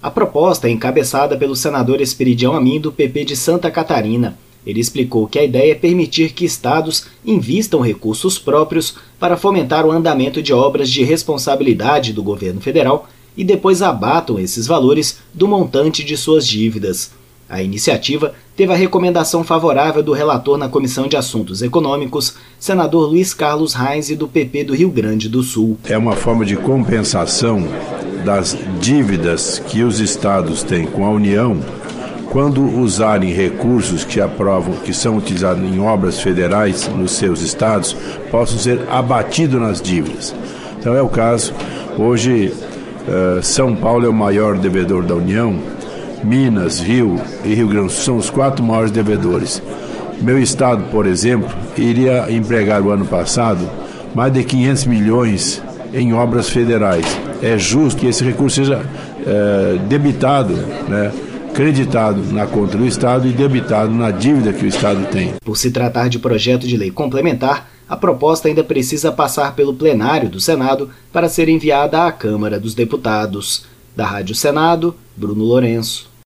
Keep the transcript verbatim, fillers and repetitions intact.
A proposta é encabeçada pelo senador Esperidião Amin, do P P de Santa Catarina. Ele explicou que a ideia é permitir que estados invistam recursos próprios para fomentar o andamento de obras de responsabilidade do governo federal e depois abatam esses valores do montante de suas dívidas. A iniciativa teve a recomendação favorável do relator na Comissão de Assuntos Econômicos, senador Luiz Carlos Reis, do P P do Rio Grande do Sul. É uma forma de compensação das dívidas que os estados têm com a União quando usarem recursos que aprovam, que são utilizados em obras federais nos seus estados, possam ser abatidos nas dívidas. Então é o caso, hoje São Paulo é o maior devedor da União, Minas, Rio e Rio Grande do Sul são os quatro maiores devedores. Meu estado, por exemplo, iria empregar o ano passado mais de quinhentos milhões em obras federais. É justo que esse recurso seja é, debitado, né, creditado na conta do Estado e debitado na dívida que o Estado tem. Por se tratar de projeto de lei complementar, a proposta ainda precisa passar pelo plenário do Senado para ser enviada à Câmara dos Deputados. Da Rádio Senado, Bruno Lourenço.